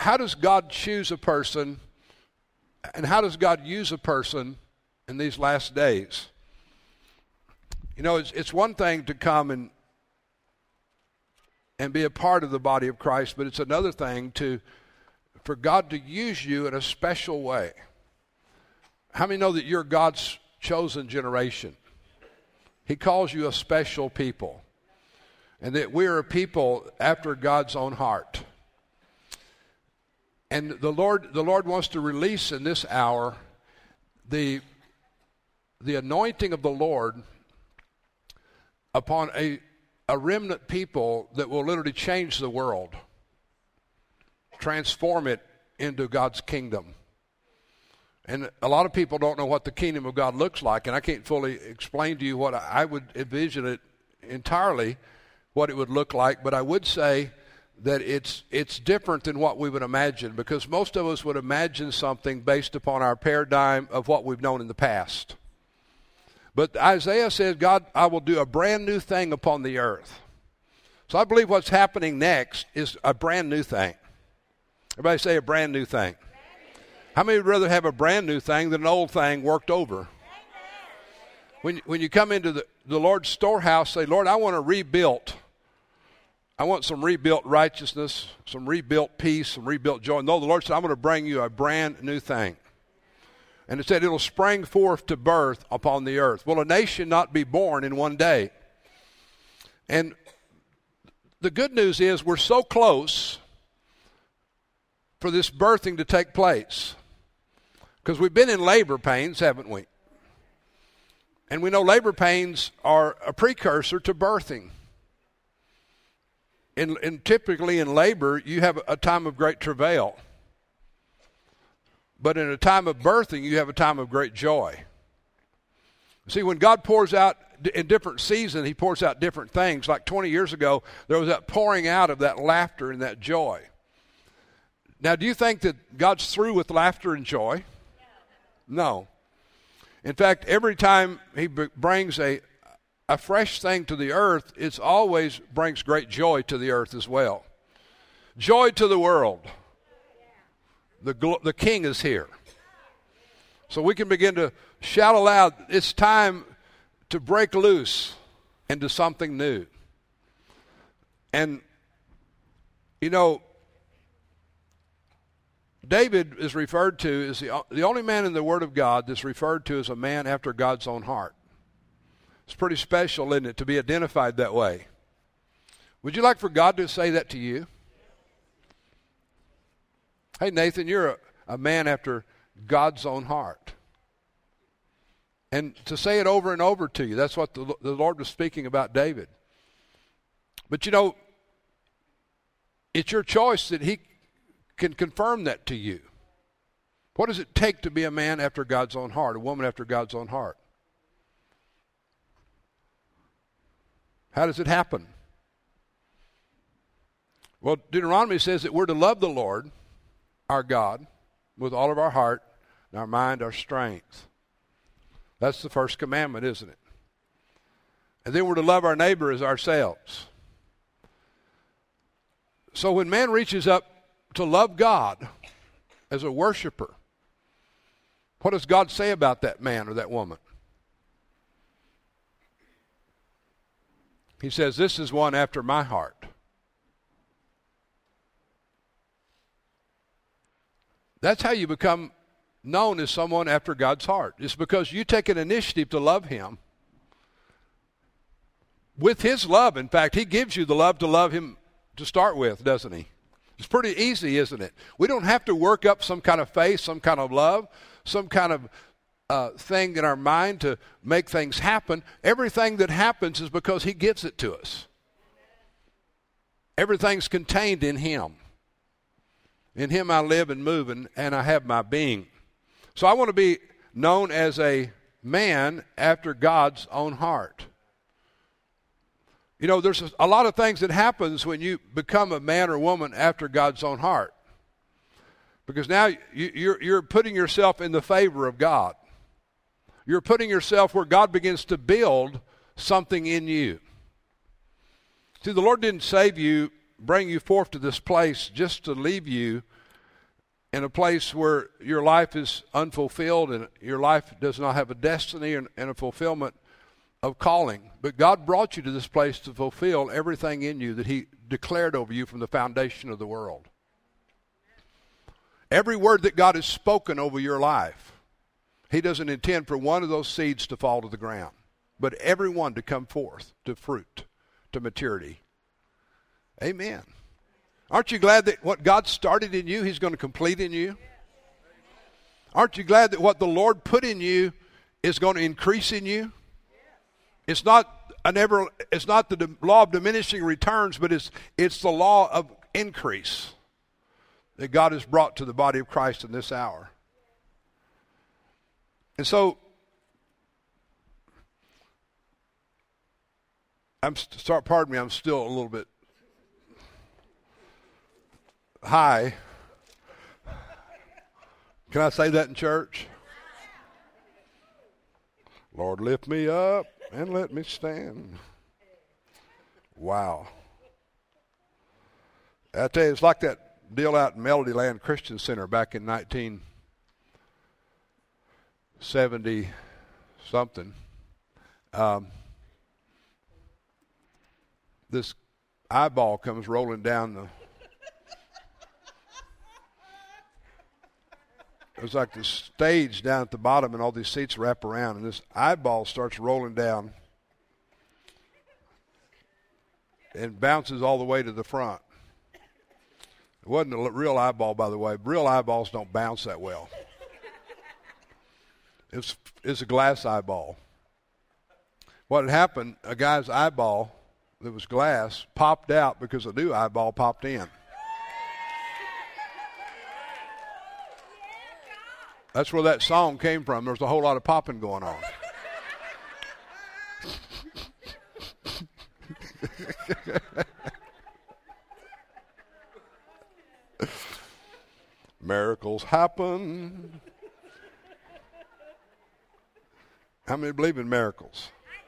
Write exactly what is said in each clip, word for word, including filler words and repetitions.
how does God choose a person, and how does God use a person in these last days? You know, it's, it's one thing to come and and be a part of the body of Christ, but it's another thing to for God to use you in a special way. How many know that you're God's chosen generation? He calls you a special people, and that we are a people after God's own heart. And the Lord, the Lord wants to release in this hour the, the anointing of the Lord upon a, a remnant people that will literally change the world, transform it into God's kingdom. And a lot of people don't know what the kingdom of God looks like, and I can't fully explain to you what I would envision it entirely, what it would look like, but I would say that it's it's different than what we would imagine, because most of us would imagine something based upon our paradigm of what we've known in the past. But Isaiah says, God, I will do a brand new thing upon the earth. So I believe what's happening next is a brand new thing. Everybody say a brand new thing. How many would rather have a brand new thing than an old thing worked over? When, when you come into the, the Lord's storehouse, say, Lord, I want to rebuild. I want some rebuilt righteousness, some rebuilt peace, some rebuilt joy. No, the Lord said, I'm going to bring you a brand new thing. And it said it'll spring forth to birth upon the earth. Will a nation not be born in one day? And the good news is we're so close for this birthing to take place. Because we've been in labor pains, haven't we? And we know labor pains are a precursor to birthing. In, in typically in labor, you have a time of great travail. But in a time of birthing, you have a time of great joy. See, when God pours out in different seasons, he pours out different things. Like twenty years ago, there was that pouring out of that laughter and that joy. Now, do you think that God's through with laughter and joy? No. In fact, every time he b- brings a, a fresh thing to the earth, it always brings great joy to the earth as well. Joy to the world. The, gl- the King is here. So we can begin to shout aloud, it's time to break loose into something new. And, you know, David is referred to as the, the only man in the Word of God that's referred to as a man after God's own heart. It's pretty special, isn't it, to be identified that way? Would you like for God to say that to you? Hey, Nathan, you're a, a man after God's own heart. And to say it over and over to you, that's what the, the Lord was speaking about David. But you know, it's your choice that he can confirm that to you. What does it take to be a man after God's own heart, a woman after God's own heart? How does it happen? Well, Deuteronomy says that we're to love the Lord, our God, with all of our heart, and our mind, our strength. That's the first commandment, isn't it? And then we're to love our neighbor as ourselves. So when man reaches up to love God as a worshiper, what does God say about that man or that woman? He says, this is one after my heart. That's how you become known as someone after God's heart. It's because you take an initiative to love him. With his love, in fact, he gives you the love to love him to start with, doesn't he? It's pretty easy, isn't it? We don't have to work up some kind of faith, some kind of love, some kind of uh, thing in our mind to make things happen. Everything that happens is because he gives it to us. Everything's contained in him. In him I live and move, and, and I have my being. So I want to be known as a man after God's own heart. You know, there's a lot of things that happens when you become a man or woman after God's own heart. Because now you, you're, you're putting yourself in the favor of God. You're putting yourself where God begins to build something in you. See, the Lord didn't save you, bring you forth to this place just to leave you in a place where your life is unfulfilled and your life does not have a destiny and, and a fulfillment of calling. But God brought you to this place to fulfill everything in you that he declared over you from the foundation of the world. Every word that God has spoken over your life, he doesn't intend for one of those seeds to fall to the ground, but every one to come forth to fruit, to maturity. Amen. Aren't you glad that what God started in you, he's going to complete in you? Aren't you glad that what the Lord put in you is going to increase in you? It's not an ever, it's not the law of diminishing returns, but it's it's the law of increase that God has brought to the body of Christ in this hour. And so, I'm start. Pardon me. I'm still a little bit high. Can I say that in church? Lord, lift me up and let me stand. Wow. I tell you, it's like that deal out in Melody Land Christian Center back in nineteen seventy something. Um, this eyeball comes rolling down the. It was like the stage down at the bottom, and all these seats wrap around, and this eyeball starts rolling down and bounces all the way to the front. It wasn't a real eyeball, by the way. Real eyeballs don't bounce that well. It's it's a glass eyeball. What had happened, a guy's eyeball that was glass popped out because a new eyeball popped in. That's where that song came from. There's a whole lot of popping going on. Miracles happen. How many believe in miracles?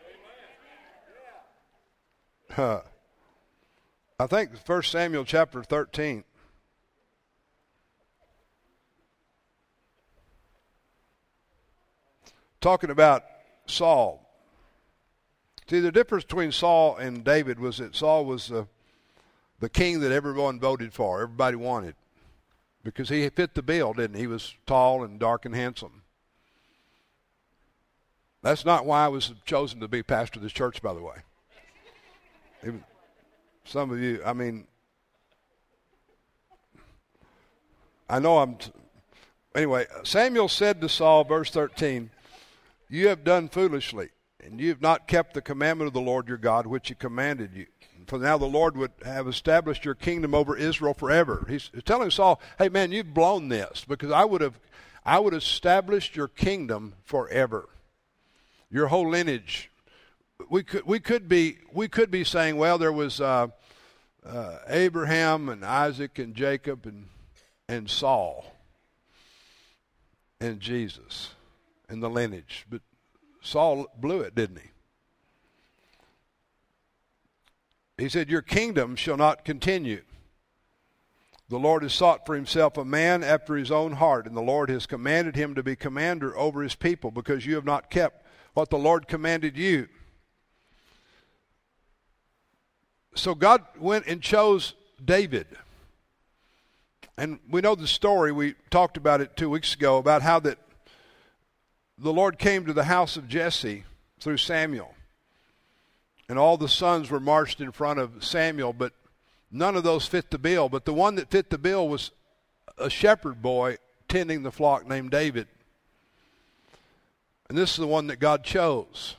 Huh. I think First Samuel chapter thirteen. Talking about Saul. See, the difference between Saul and David was that Saul was the, the king that everyone voted for, everybody wanted. Because he fit the bill, didn't he? He was tall and dark and handsome. That's not why I was chosen to be pastor of this church, by the way. It, some of you, I mean, I know I'm, t- anyway, Samuel said to Saul, verse thirteen, you have done foolishly, and you have not kept the commandment of the Lord your God, which he commanded you. For now the Lord would have established your kingdom over Israel forever. He's telling Saul, hey man, you've blown this, because I would have I would have established your kingdom forever. Your whole lineage. We could we could be we could be saying, well, there was uh, uh, Abraham and Isaac and Jacob and and Saul and Jesus and the lineage, but Saul blew it, didn't he? He said, your kingdom shall not continue. The Lord has sought for himself a man after his own heart, and the Lord has commanded him to be commander over his people, because you have not kept what the Lord commanded you. So God went and chose David. And we know the story. We talked about it two weeks ago, about how that the Lord came to the house of Jesse through Samuel. And all the sons were marched in front of Samuel, but none of those fit the bill. But the one that fit the bill was a shepherd boy tending the flock named David. And this is the one that God chose.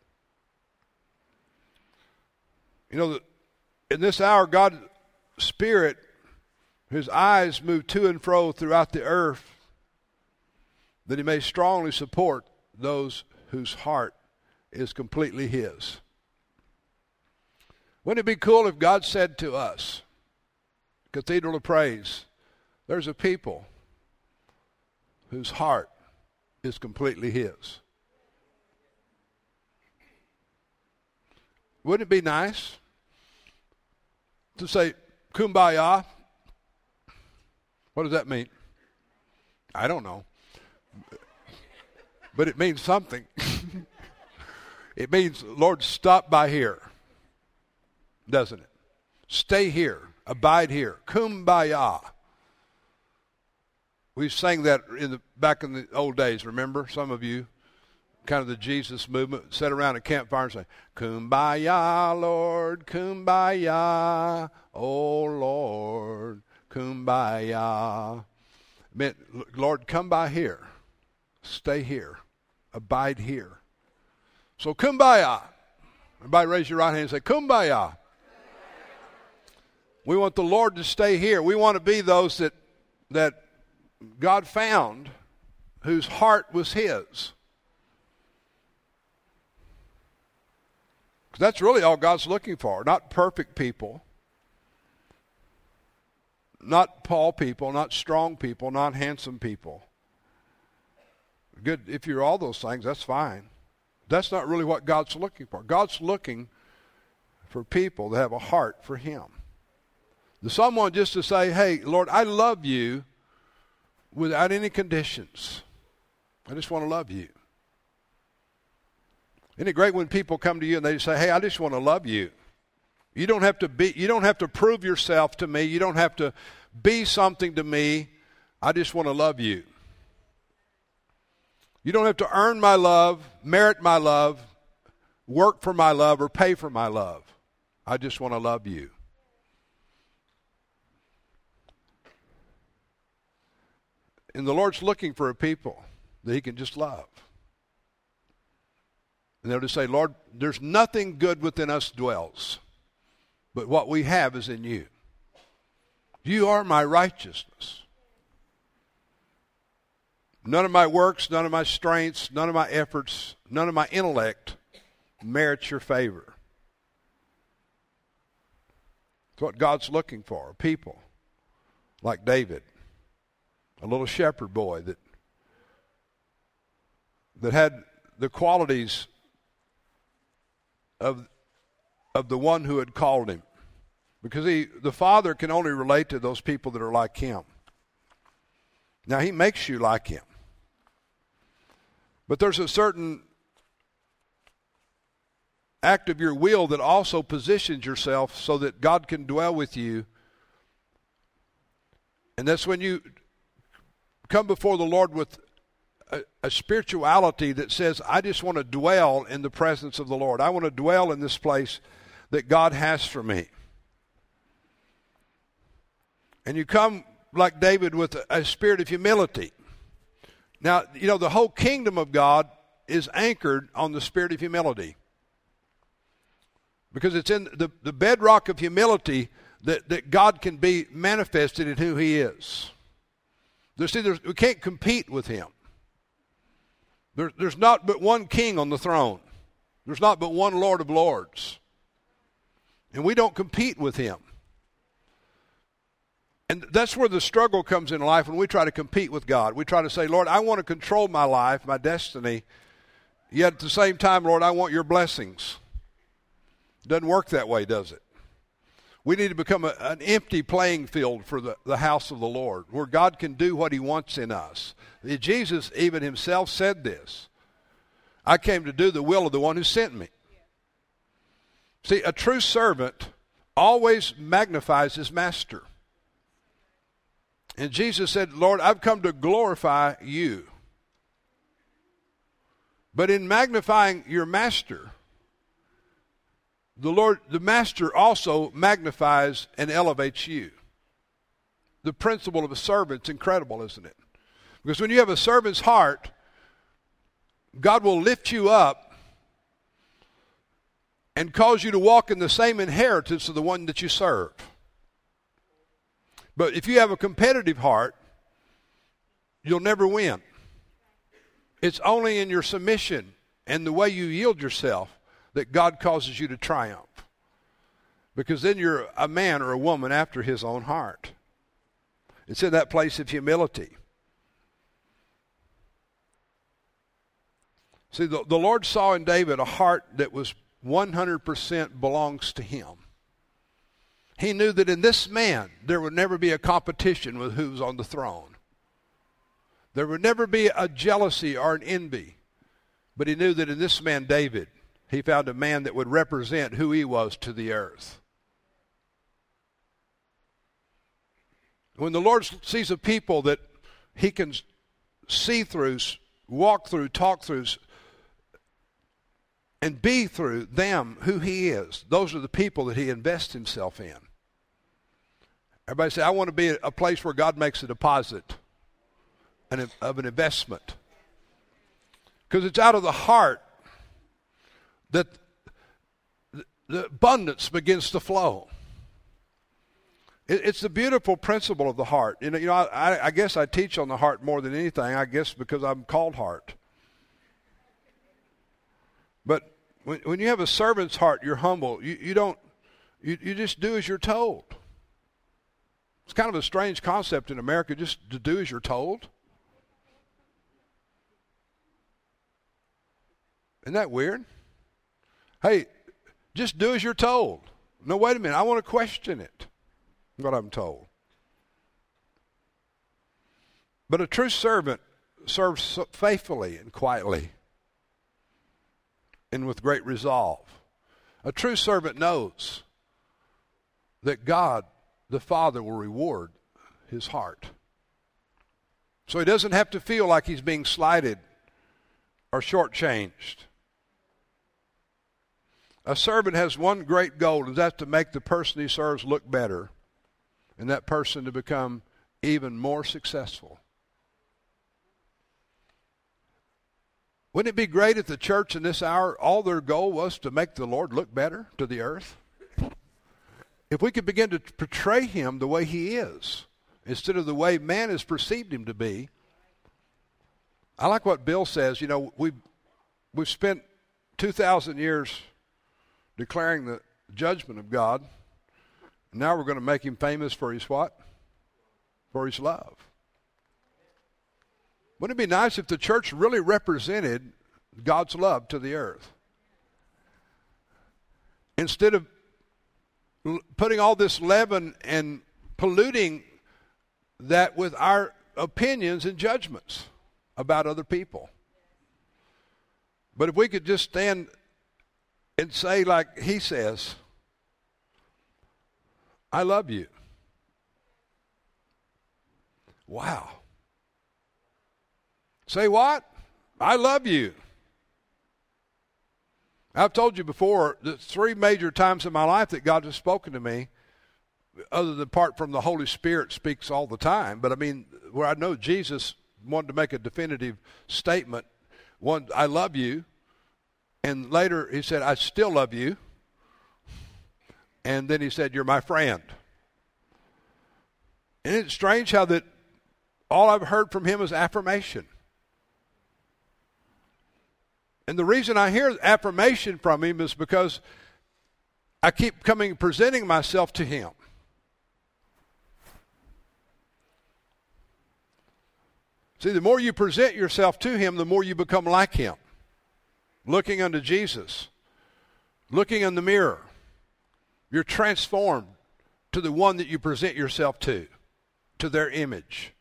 You know, in this hour, God's Spirit, his eyes move to and fro throughout the earth, that he may strongly support those whose heart is completely his. Wouldn't it be cool if God said to us, Cathedral of Praise, there's a people whose heart is completely his? Wouldn't it be nice to say, Kumbaya? What does that mean? I don't know. But it means something. It means, Lord, stop by here. Doesn't it? Stay here. Abide here. Kumbaya. We sang that in the back in the old days, remember? Some of you, kind of the Jesus movement, sat around a campfire and say, Kumbaya, Lord, Kumbaya, oh Lord, Kumbaya. It meant, Lord, come by here. Stay here. Abide here. So Kumbaya. Everybody raise your right hand and say, Kumbaya. We want the Lord to stay here. We want to be those that that God found whose heart was His. That's really all God's looking for. Not perfect people. Not Paul people. Not strong people. Not handsome people. Good. If you're all those things, that's fine. That's not really what God's looking for. God's looking for people that have a heart for Him. Someone just to say, hey, Lord, I love you without any conditions. I just want to love you. Isn't it great when people come to you and they say, hey, I just want to love you. You don't have to be, you don't have to prove yourself to me. You don't have to be something to me. I just want to love you. You don't have to earn my love, merit my love, work for my love, or pay for my love. I just want to love you. And the Lord's looking for a people that He can just love. And they'll just say, Lord, there's nothing good within us dwells, but what we have is in you. You are my righteousness. None of my works, none of my strengths, none of my efforts, none of my intellect merits your favor. It's what God's looking for, people like David. A little shepherd boy that that had the qualities of of the one who had called him. Because he, the Father can only relate to those people that are like Him. Now, He makes you like Him. But there's a certain act of your will that also positions yourself so that God can dwell with you. And that's when you come before the Lord with a, a spirituality that says, I just want to dwell in the presence of the Lord. I want to dwell in this place that God has for me. And you come like David with a, a spirit of humility. Now, you know, the whole kingdom of God is anchored on the spirit of humility. Because it's in the, the bedrock of humility that, that God can be manifested in who He is. There's, see, there's, we can't compete with Him. There, there's not but one king on the throne. There's not but one Lord of lords. And we don't compete with Him. And that's where the struggle comes in life when we try to compete with God. We try to say, Lord, I want to control my life, my destiny, yet at the same time, Lord, I want your blessings. It doesn't work that way, does it? We need to become a, an empty playing field for the, the house of the Lord, where God can do what He wants in us. Jesus even Himself said this. I came to do the will of the one who sent me. See, a true servant always magnifies his master. And Jesus said, Lord, I've come to glorify you. But in magnifying your master, the Lord, the master also magnifies and elevates you. The principle of a servant's incredible, isn't it? Because when you have a servant's heart, God will lift you up and cause you to walk in the same inheritance of the one that you serve. But if you have a competitive heart, you'll never win. It's only in your submission and the way you yield yourself that God causes you to triumph. Because then you're a man or a woman after His own heart. It's in that place of humility. See, the, the Lord saw in David a heart that was one hundred percent belongs to Him. He knew that in this man there would never be a competition with who's on the throne. There would never be a jealousy or an envy. But he knew that in this man, David, he found a man that would represent who he was to the earth. When the Lord sees a people that he can see through, walk through, talk through, and be through them who he is, those are the people that he invests himself in. Everybody say, I want to be a place where God makes a deposit of an investment. Because it's out of the heart that the abundance begins to flow. It's the beautiful principle of the heart. You know, you know I, I guess I teach on the heart more than anything, I guess because I'm called heart. But when, when you have a servant's heart, you're humble. You, you don't, you, you just do as you're told. It's kind of a strange concept in America, just to do as you're told. Isn't that weird? Hey, just do as you're told. No, wait a minute. I want to question it, what I'm told. But a true servant serves faithfully and quietly and with great resolve. A true servant knows that God, the Father, will reward his heart. So he doesn't have to feel like he's being slighted or shortchanged. A servant has one great goal, and that's to make the person he serves look better, and that person to become even more successful. Wouldn't it be great if the church in this hour, all their goal was to make the Lord look better to the earth? If we could begin to portray him the way he is, instead of the way man has perceived him to be. I like what Bill says. You know, we've, we've spent two thousand years declaring the judgment of God. Now we're going to make him famous for his what? For his love. Wouldn't it be nice if the church really represented God's love to the earth? Instead of putting all this leaven and polluting that with our opinions and judgments about other people. But if we could just stand and say like he says, I love you. Wow. Say what? I love you. I've told you before, the three major times in my life that God has spoken to me, other than apart from the Holy Spirit speaks all the time, but I mean, where I know Jesus wanted to make a definitive statement. One, I love you. And later he said, I still love you. And then he said, you're my friend. And it's strange how that all I've heard from him is affirmation. And the reason I hear affirmation from him is because I keep coming, presenting myself to him. See, the more you present yourself to him, the more you become like him. Looking unto Jesus, looking in the mirror, you're transformed to the one that you present yourself to, to their image.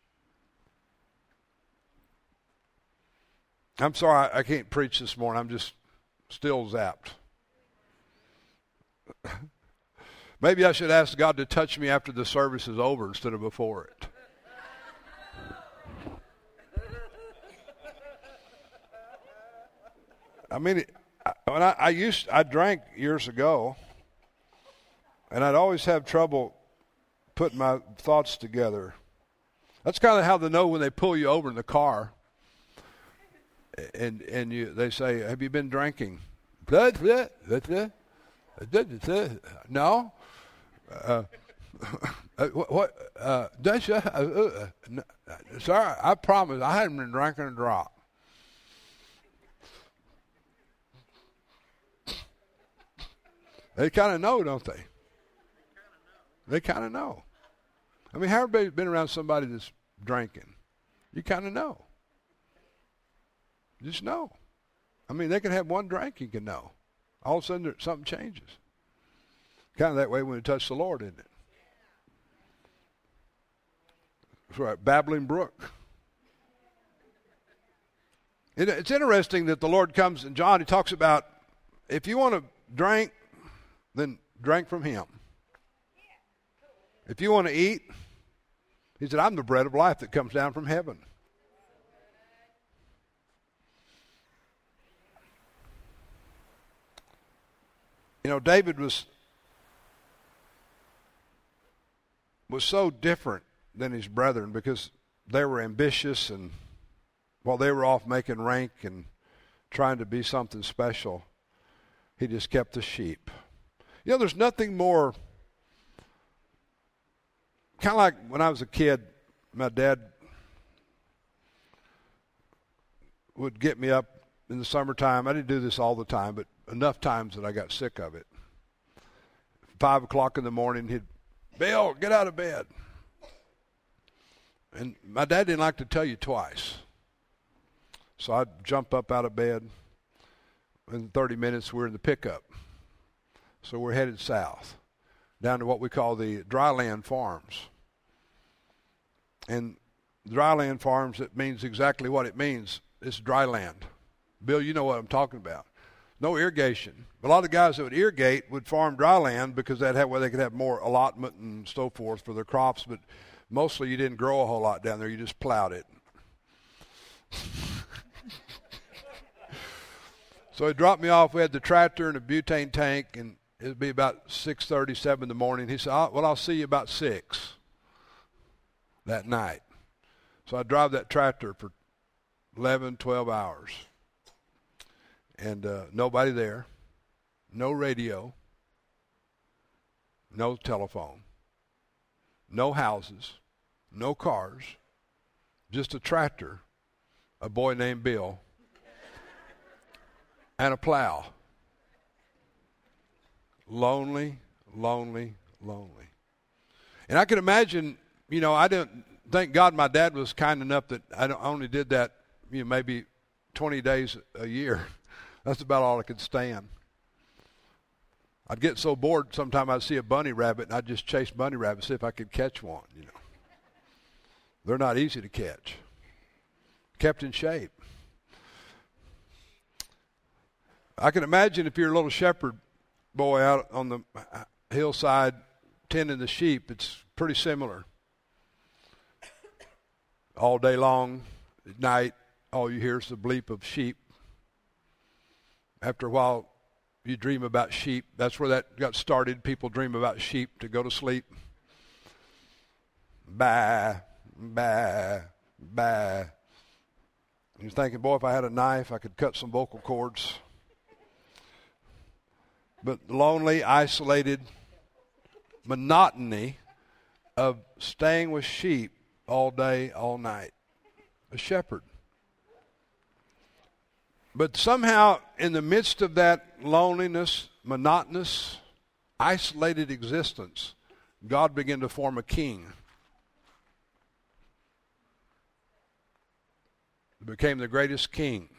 I'm sorry, I can't preach this morning. I'm just still zapped. Maybe I should ask God to touch me after the service is over instead of before it. I mean, when I, I used, I drank years ago, and I'd always have trouble putting my thoughts together. That's kind of how they know when they pull you over in the car, and and you they say, "Have you been drinking?" No. Uh, what? Uh, uh, uh, sorry, I promise I hadn't been drinking a drop. They kind of know, don't they? They kind of know. I mean, how everybody's been around somebody that's drinking? You kind of know. Just know. I mean, they can have one drink, you can know. All of a sudden, there, something changes. Kind of that way when you touch the Lord, isn't it? That's right, babbling brook. It, it's interesting that the Lord comes, and John, he talks about, if you want to drink, then drink from him. If you want to eat, he said, I'm the bread of life that comes down from heaven. You know, David was was so different than his brethren because they were ambitious, and while they were off making rank and trying to be something special, he just kept the sheep. You know, there's nothing more, kind of like when I was a kid, my dad would get me up in the summertime. I didn't do this all the time, but enough times that I got sick of it. Five o'clock in the morning, he'd, Bill, get out of bed. And my dad didn't like to tell you twice. So I'd jump up out of bed. In thirty minutes, we're in the pickup. So we're headed south, down to what we call the dryland farms. And dryland farms, it means exactly what it means. It's dry land. Bill, you know what I'm talking about. No irrigation. A lot of guys that would irrigate would farm dry land because that had where they could have more allotment and so forth for their crops, but mostly you didn't grow a whole lot down there. You just plowed it. So he dropped me off. We had the tractor and a butane tank, and it would be about six thirty, seven in the morning. He said, oh, well, I'll see you about six that night. So I drive that tractor for eleven, twelve hours. And uh, nobody there, no radio, no telephone, no houses, no cars, just a tractor, a boy named Bill, and a plow. Lonely, lonely, lonely. And I can imagine, you know, I didn't, thank God my dad was kind enough that I only did that, you know, maybe twenty days a year. That's about all I could stand. I'd get so bored sometime I'd see a bunny rabbit and I'd just chase bunny rabbits, see if I could catch one, you know. They're not easy to catch. Kept in shape. I can imagine if you're a little shepherd boy out on the hillside tending the sheep, it's pretty similar. All day long, at night, all you hear is the bleep of sheep. After a while, you dream about sheep. That's where that got started. People dream about sheep to go to sleep. Bah, bah, bah. You're thinking, boy, if I had a knife, I could cut some vocal cords. But lonely, isolated monotony of staying with sheep all day, all night. A shepherd. But somehow, in the midst of that loneliness, monotonous, isolated existence, God began to form a king. He became the greatest king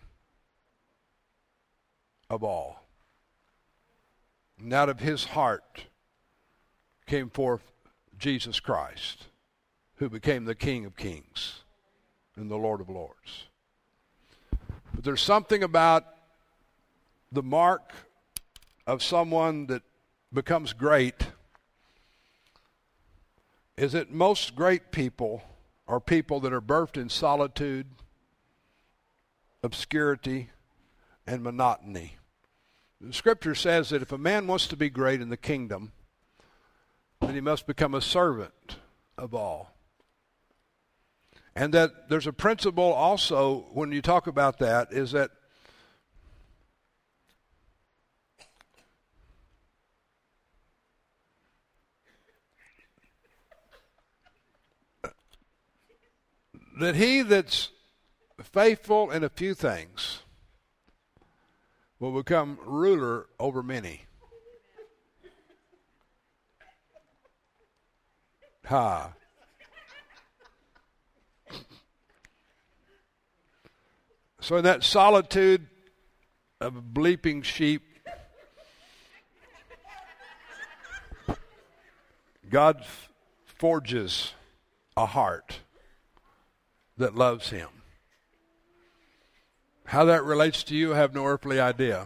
of all. And out of his heart came forth Jesus Christ, who became the King of Kings and the Lord of Lords. But there's something about the mark of someone that becomes great is that most great people are people that are birthed in solitude, obscurity, and monotony. The Scripture says that if a man wants to be great in the kingdom, then he must become a servant of all. And that there's a principle also when you talk about that is that that he that's faithful in a few things will become ruler over many. Ha. So in that solitude of bleeping sheep, God forges a heart that loves him. How that relates to you, I have no earthly idea.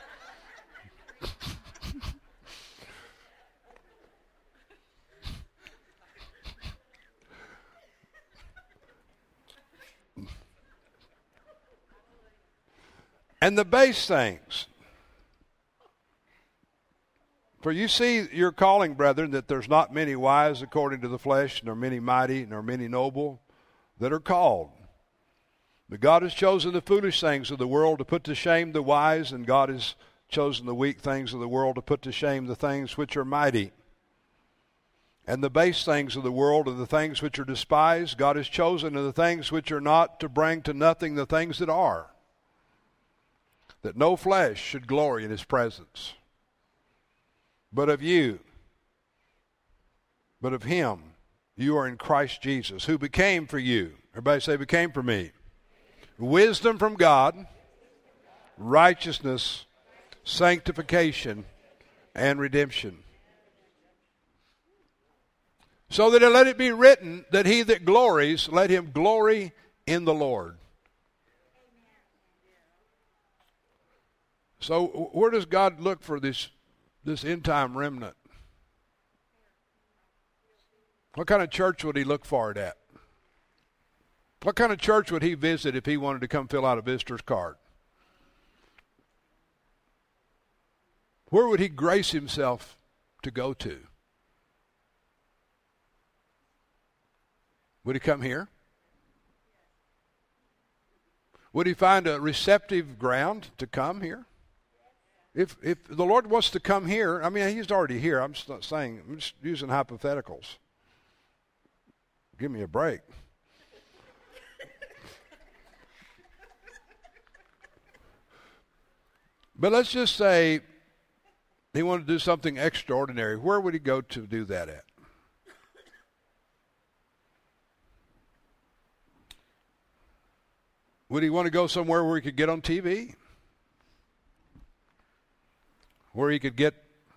And the base things. For you see your calling, brethren, that there's not many wise according to the flesh, nor many mighty, nor many noble that are called. But God has chosen the foolish things of the world to put to shame the wise, and God has chosen the weak things of the world to put to shame the things which are mighty. And the base things of the world and the things which are despised, God has chosen, and the things which are not, to bring to nothing the things that are, that no flesh should glory in his presence. But of you, but of him, you are in Christ Jesus, who became for you. Everybody say, became for me. Wisdom from God, righteousness, sanctification, and redemption. So that let it be written that he that glories, let him glory in the Lord. So where does God look for this, this end-time remnant? What kind of church would he look for it at? What kind of church would he visit if he wanted to come fill out a visitor's card? Where would he grace himself to go to? Would he come here? Would he find a receptive ground to come here? If if the Lord wants to come here, I mean, he's already here. I'm just not saying, I'm just using hypotheticals. Give me a break. But let's just say he wanted to do something extraordinary. Where would he go to do that at? Would he want to go somewhere where he could get on T V? Where he could get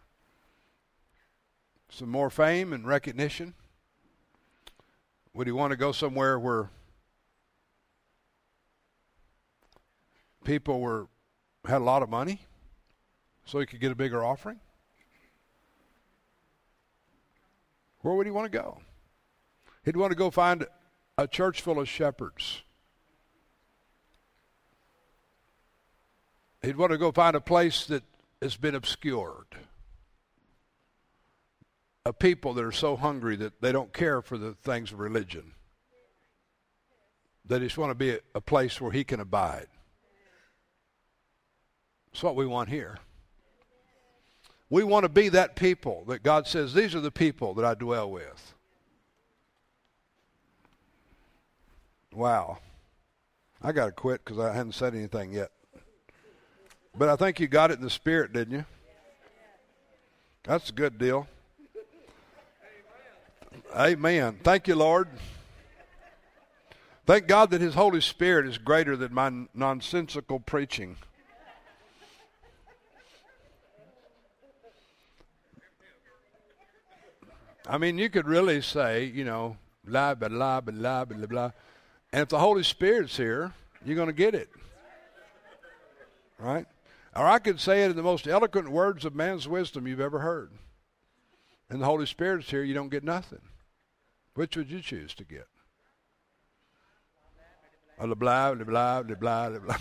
some more fame and recognition? Would he want to go somewhere where people were had a lot of money so he could get a bigger offering? Where would he want to go? He'd want to go find a church full of shepherds. He'd want to go find a place that has been obscured. A people that are so hungry that they don't care for the things of religion. They just want to be a, a place where he can abide. That's what we want here. We want to be that people that God says, these are the people that I dwell with. Wow. I got to quit because I haven't said anything yet. But I think you got it in the spirit, didn't you? That's a good deal. Amen. Thank you, Lord. Thank God that his Holy Spirit is greater than my nonsensical preaching. I mean, you could really say, you know, blah, blah, blah, blah, blah, blah. And if the Holy Spirit's here, you're going to get it. Right? Or I could say it in the most eloquent words of man's wisdom you've ever heard. And the Holy Spirit's here, you don't get nothing. Which would you choose to get? A blah, blah, blah, blah, blah, blah.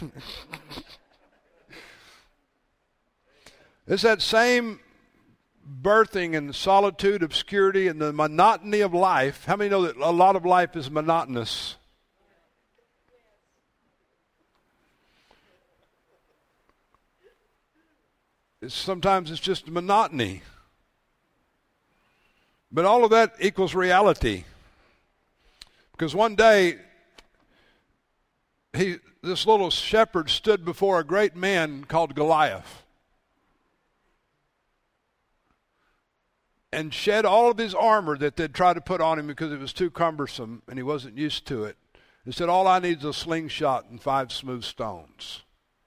It's that same birthing and solitude, obscurity, and the monotony of life. How many know that a lot of life is monotonous? It's, sometimes it's just monotony. But all of that equals reality. Because one day, he, this little shepherd stood before a great man called Goliath and shed all of his armor that they'd tried to put on him because it was too cumbersome and he wasn't used to it. He said, all I need is a slingshot and five smooth stones.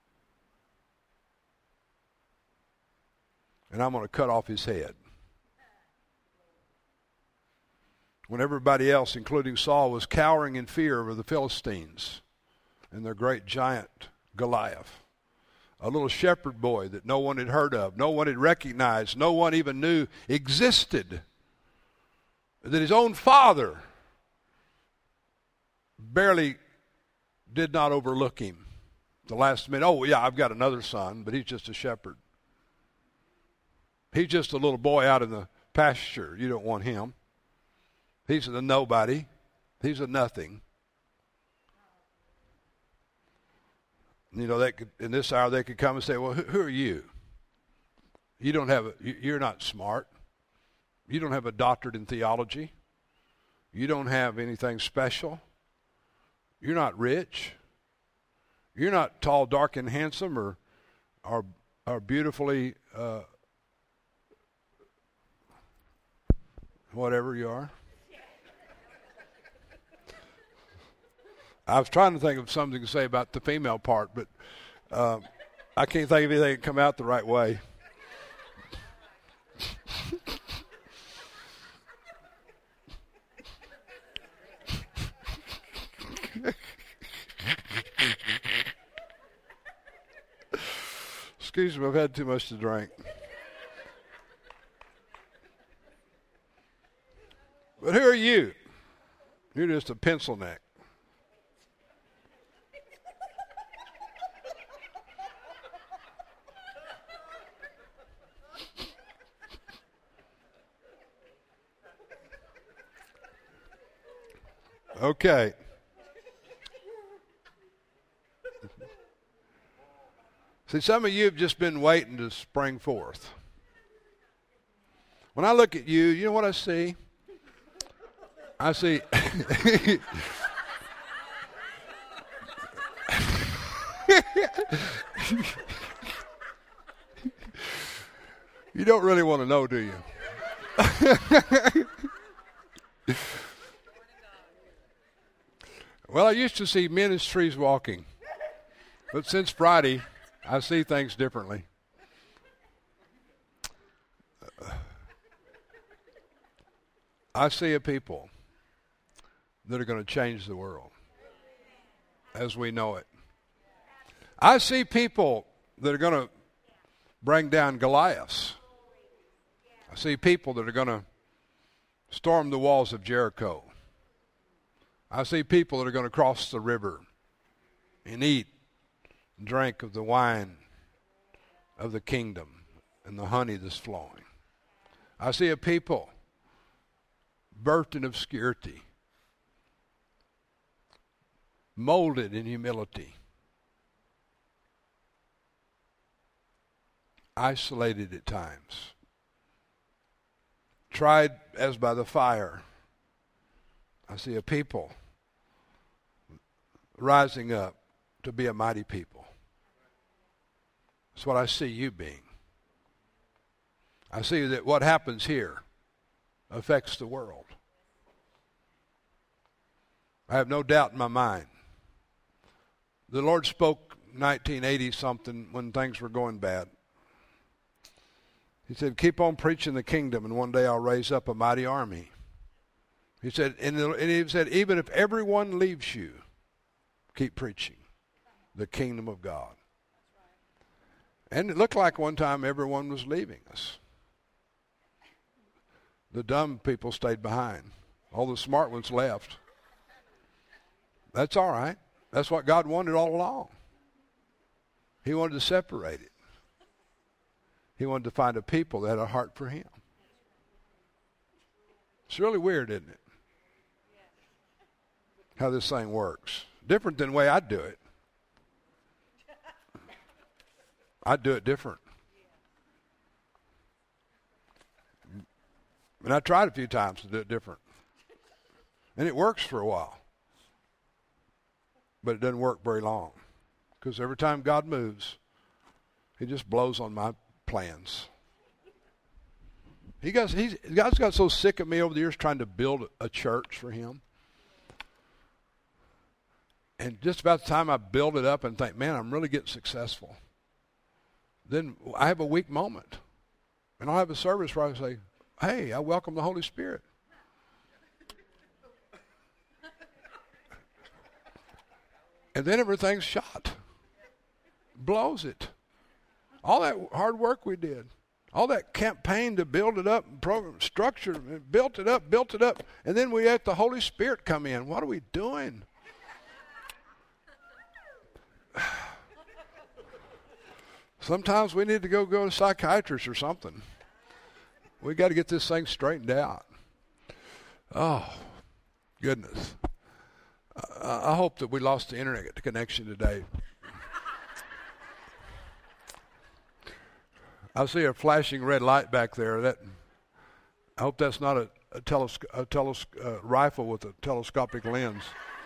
And I'm going to cut off his head. When everybody else, including Saul, was cowering in fear over the Philistines and their great giant Goliath. A little shepherd boy that no one had heard of, no one had recognized, no one even knew existed. That his own father barely did not overlook him. The last minute, oh yeah, I've got another son, but he's just a shepherd. He's just a little boy out in the pasture. You don't want him. He's a nobody. He's a nothing. You know, they could, in this hour they could come and say, well, who, who are you? You don't have a, you're not smart. You don't have a doctorate in theology. You don't have anything special. You're not rich. You're not tall, dark, and handsome, or or, or beautifully uh, whatever you are. I was trying to think of something to say about the female part, but uh, I can't think of anything that come out the right way. Excuse me, I've had too much to drink. But who are you? You're just a pencil neck. Okay. See, some of you have just been waiting to spring forth. When I look at you, you know what I see? I see... You don't really want to know, do you? Well, I used to see ministries walking, but since Friday, I see things differently. I see a people that are going to change the world as we know it. I see people that are going to bring down Goliaths. I see people that are going to storm the walls of Jericho. I see people that are going to cross the river and eat and drink of the wine of the kingdom and the honey that's flowing. I see a people birthed in obscurity, molded in humility, isolated at times, tried as by the fire. I see a people rising up to be a mighty people. That's what I see you being. I see that what happens here affects the world. I have no doubt in my mind. The Lord spoke nineteen eighty something when things were going bad. He said, keep on preaching the kingdom and one day I'll raise up a mighty army. He said, and he said, even if everyone leaves you, keep preaching the kingdom of God. And it looked like one time everyone was leaving us. The dumb people stayed behind. All the smart ones left. That's all right. That's what God wanted all along. He wanted to separate it. He wanted to find a people that had a heart for him. It's really weird, isn't it? How this thing works. Different than the way I'd do it. I'd do it different. And I tried a few times to do it different. And it works for a while. But it doesn't work very long. Because every time God moves, he just blows on my plans. He got, he's, God's got so sick of me over the years trying to build a church for him. And just about the time I build it up and think, man, I'm really getting successful, then I have a weak moment. And I'll have a service where I say, hey, I welcome the Holy Spirit. And then everything's shot. blows it. All that hard work we did, all that campaign to build it up, and program structure, built it up, built it up, and then we let the Holy Spirit come in. What are we doing? Sometimes we need to go go to a psychiatrist or something. We got to get this thing straightened out. Oh, goodness. I, I hope that we lost the internet connection today. I see a flashing red light back there. That I hope that's not a, a, teles, a teles, uh, rifle with a telescopic lens.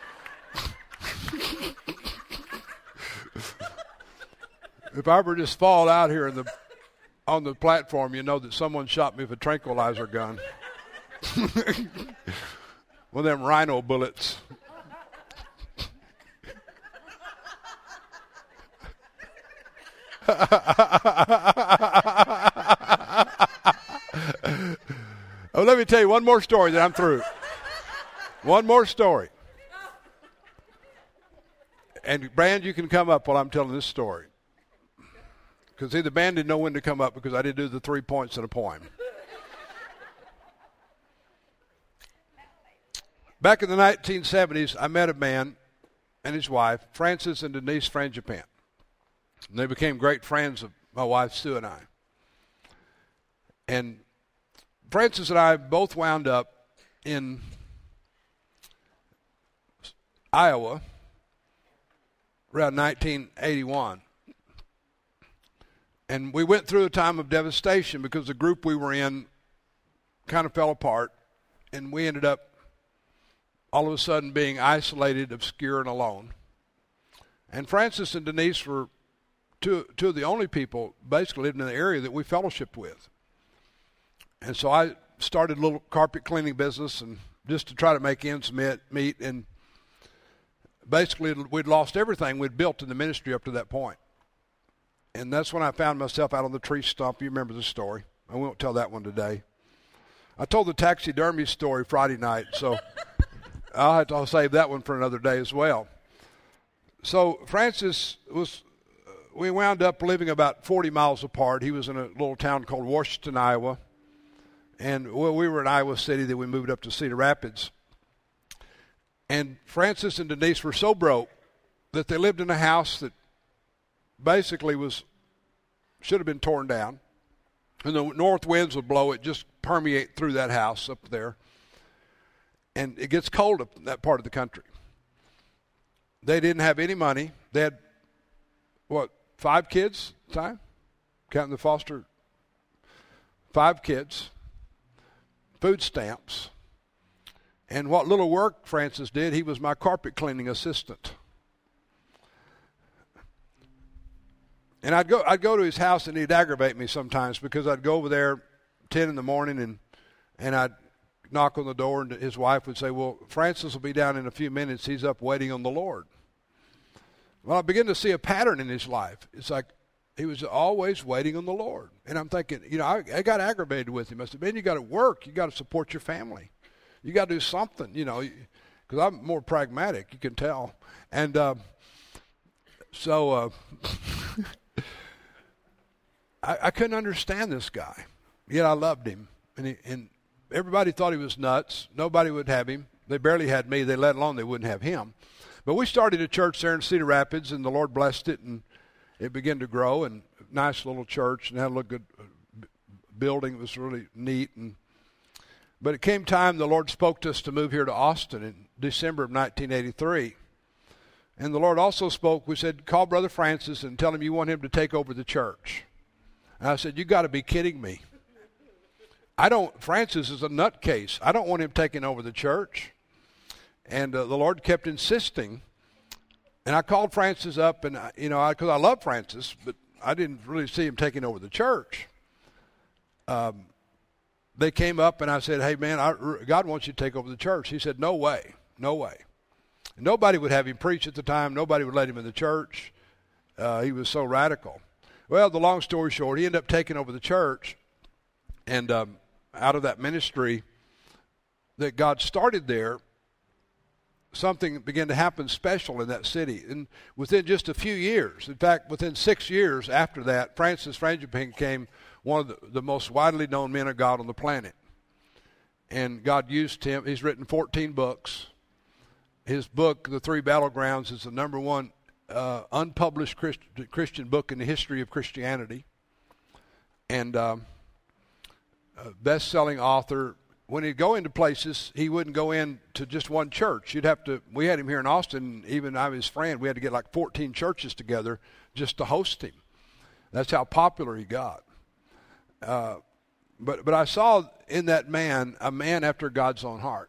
If I ever just fall out here in the on the platform, you know that someone shot me with a tranquilizer gun. One of them rhino bullets. Oh, let me tell you one more story, then I'm through. One more story. And Brand, you can come up while I'm telling this story. Because see, the band didn't know when to come up because I didn't do the three points in a poem. Back in the nineteen seventies, I met a man and his wife, Francis and Denise Frangipane. And they became great friends of my wife, Sue, and I. And Francis and I both wound up in Iowa around nineteen eighty-one. And we went through a time of devastation because the group we were in kind of fell apart, and we ended up all of a sudden being isolated, obscure, and alone. And Francis and Denise were two, two of the only people basically living in the area that we fellowshiped with. And so I started a little carpet cleaning business and just to try to make ends meet. And basically we'd lost everything we'd built in the ministry up to that point. And that's when I found myself out on the tree stump. You remember the story. I won't tell that one today. I told the taxidermy story Friday night, so I'll have to I'll save that one for another day as well. So Francis was, uh, we wound up living about forty miles apart. He was in a little town called Washington, Iowa. And well, we were in Iowa City, then we moved up to Cedar Rapids. And Francis and Denise were so broke that they lived in a house that basically was should have been torn down. And the north winds would blow it, just permeate through that house up there. And it gets cold up in that part of the country. They didn't have any money. They had, what, five kids at the time? Counting the foster. Five kids. Food stamps. And what little work Francis did, he was my carpet cleaning assistant. And I'd go I'd go to his house and he'd aggravate me sometimes because I'd go over there ten in the morning and and I'd knock on the door and his wife would say, well, Francis will be down in a few minutes. He's up waiting on the Lord. Well, I began to see a pattern in his life. It's like he was always waiting on the Lord. And I'm thinking, you know, I, I got aggravated with him. I said, man, you got to work. You got to support your family. You got to do something, you know, because I'm more pragmatic, you can tell. And uh, so uh, I, I couldn't understand this guy. Yet I loved him. And, he, and everybody thought he was nuts. Nobody would have him. They barely had me. They let alone they wouldn't have him. But we started a church there in Cedar Rapids, and the Lord blessed it, and it began to grow. And nice little church, and had a little good building. It was really neat. And but it came time the Lord spoke to us to move here to Austin in December of nineteen eighty-three. And the Lord also spoke. We said, call Brother Francis and tell him you want him to take over the church. And I said, you got to be kidding me. I don't, Francis is a nutcase. I don't want him taking over the church. And uh, the Lord kept insisting. And I called Francis up, and, I, you know, because I, I love Francis, but I didn't really see him taking over the church. Um, they came up, and I said, hey, man, I, God wants you to take over the church. He said, no way, no way. And nobody would have him preach at the time. Nobody would let him in the church. Uh, he was so radical. Well, the long story short, he ended up taking over the church. And um, out of that ministry that God started there, something began to happen special in that city. And within just a few years, in fact, within six years after that, Francis Frangipane became one of the, the most widely known men of God on the planet. And God used him. He's written fourteen books. His book, The Three Battlegrounds, is the number one uh, unpublished Christ, Christian book in the history of Christianity. And um, a best-selling author. When he'd go into places, he wouldn't go in to just one church. You'd have to, we had him here in Austin, even I'm his friend, we had to get like fourteen churches together just to host him. That's how popular he got. Uh, but but I saw in that man a man after God's own heart.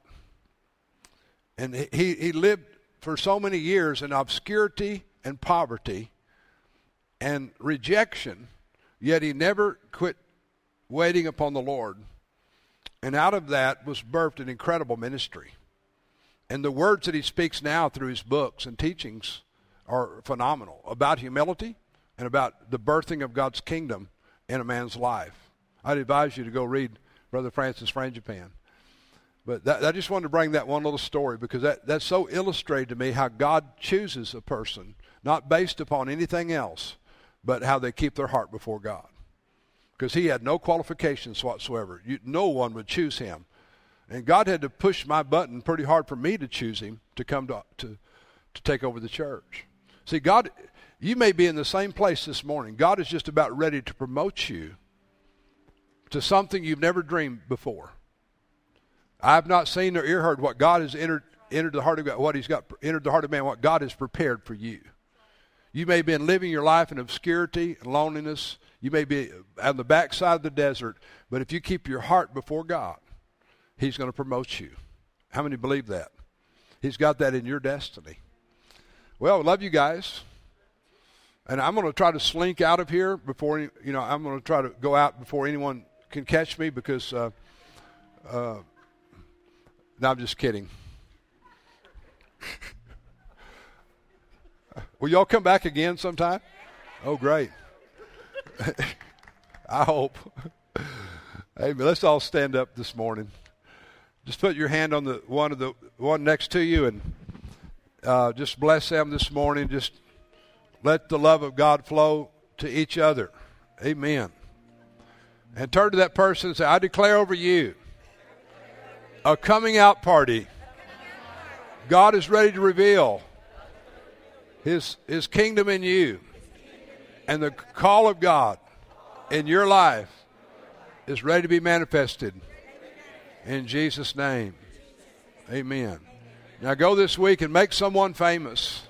And he, he lived for so many years in obscurity and poverty and rejection, yet he never quit waiting upon the Lord. And out of that was birthed an incredible ministry. And the words that he speaks now through his books and teachings are phenomenal about humility and about the birthing of God's kingdom in a man's life. I'd advise you to go read Brother Francis Frangipane. But that, I just wanted to bring that one little story because that, that's so illustrated to me how God chooses a person, not based upon anything else, but how they keep their heart before God. Because he had no qualifications whatsoever. You, no one would choose him. And God had to push my button pretty hard for me to choose him to come to, to, to take over the church. See, God, you may be in the same place this morning. God is just about ready to promote you to something you've never dreamed before. I have not seen or ear heard what God has entered, entered the heart of God, what he's got entered the heart of man, what God has prepared for you. You may have been living your life in obscurity and loneliness. You may be on the backside of the desert, but if you keep your heart before God, he's going to promote you. How many believe that? He's got that in your destiny. Well, I love you guys. And I'm going to try to slink out of here before, you know, I'm going to try to go out before anyone can catch me because, uh, uh, no, I'm just kidding. Will y'all come back again sometime? Oh, great. I hope. Hey, but let's all stand up this morning. Just put your hand on the one of the one next to you and uh, just bless them this morning. Just let the love of God flow to each other. Amen. And turn to that person and say, I declare over you a coming out party. God is ready to reveal his, his kingdom in you. And the call of God in your life is ready to be manifested. In Jesus' name. Amen. Now go this week and make someone famous.